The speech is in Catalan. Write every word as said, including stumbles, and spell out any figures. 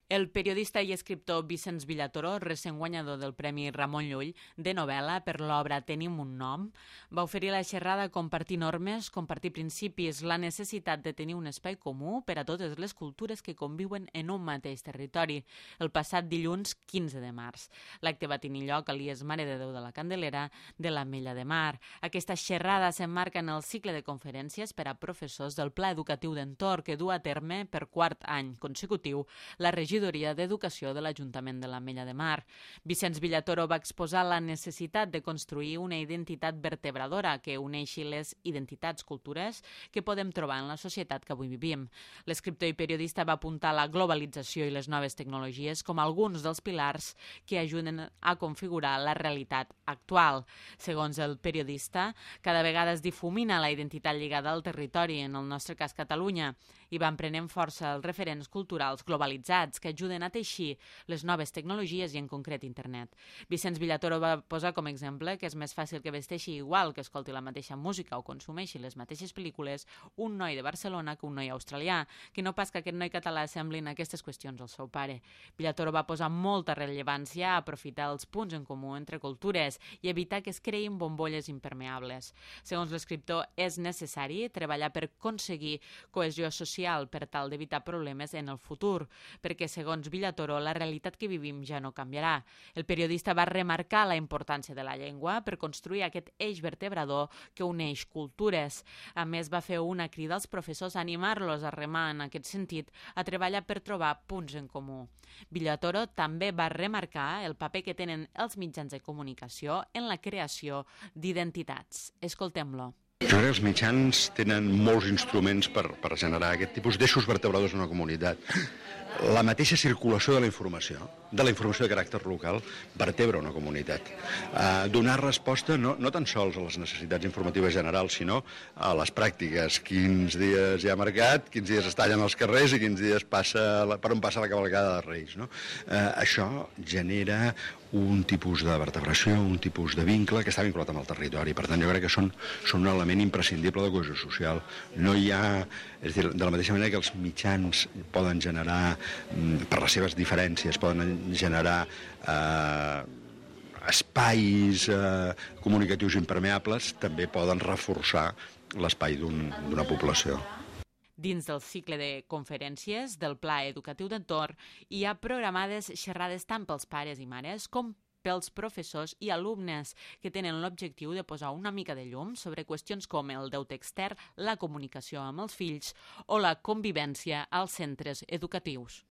El periodista i escriptor Vicenç Villatoro, recent guanyador del Premi Ramon Llull de novel·la per l'obra Tenim un nom, va oferir la xerrada Compartir normes, compartir principis, la necessitat de tenir un espai comú per a totes les cultures que conviuen en un mateix territori, el passat dilluns quinze de març. L'acte va tenir lloc a l'I E S Mare de Déu de la Candelera de l'Ametlla de Mar. Aquesta xerrada s'emmarca en el cicle de conferències per a professors del Pla Educatiu d'Entorn que du a terme per quart any consecutiu la regidoria d'Educació de l'Ajuntament de l'Ametlla de Mar. Vicenç Villatoro va exposar la necessitat de construir una identitat vertebradora que uneixi les identitats cultures que podem trobar en la societat que avui vivim. L'escriptor i periodista va apuntar la globalització i les noves tecnologies com alguns dels pilars que ajuden a configurar la realitat actual. Segons el periodista, cada vegada es difumina la identitat lligada al territori, en el nostre cas Catalunya, i van prenent força els referents culturals globalitzats que ajuden a teixir les noves tecnologies i en concret internet. Vicenç Villatoro va posar com exemple que és més fàcil que vesteixi igual, que escolti la mateixa música o consumeixi les mateixes pel·lícules un noi de Barcelona que un noi australià, que no pas que aquest noi català semblin aquestes qüestions al seu pare. Villatoro va posar molta rellevància a aprofitar els punts en comú entre cultures i evitar que es creïn bombolles impermeables. Segons l'escriptor, és necessari treballar per aconseguir cohesió social per tal d'evitar problemes en el futur, perquè segons Villatoro, la realitat que vivim ja no canviarà. El periodista va remarcar la importància de la llengua per construir aquest eix vertebrador que uneix cultures. A més, va fer una crida als professors a animar-los a remar en aquest sentit, a treballar per trobar punts en comú. Villatoro també va remarcar el paper que tenen els mitjans de comunicació en la creació d'identitats. Escoltem-lo. Jo crec que els mitjans tenen molts instruments per, per generar aquest tipus d'eixos vertebradors en una comunitat. La mateixa circulació de la informació, de la informació de caràcter local, vertebra una comunitat. Uh, donar resposta no, no tan sols a les necessitats informatives generals, sinó a les pràctiques. Quins dies hi ha mercat, quins dies es tallen els carrers i quins dies passa la, per on passa la cavalcada de Reis. No? Uh, això genera un tipus de vertebració, un tipus de vincle que està vinculat amb el territori. Per tant, jo crec que són, són un element imprescindible de cohesió social. No hi ha, és a dir, de la mateixa manera que els mitjans poden generar, per les seves diferències, poden generar eh, espais eh, comunicatius impermeables, també poden reforçar l'espai d'una població. Dins del cicle de conferències del Pla Educatiu d'Entorn hi ha programades xerrades tant pels pares i mares com pels professors i alumnes que tenen l'objectiu de posar una mica de llum sobre qüestions com el deute extern, la comunicació amb els fills o la convivència als centres educatius.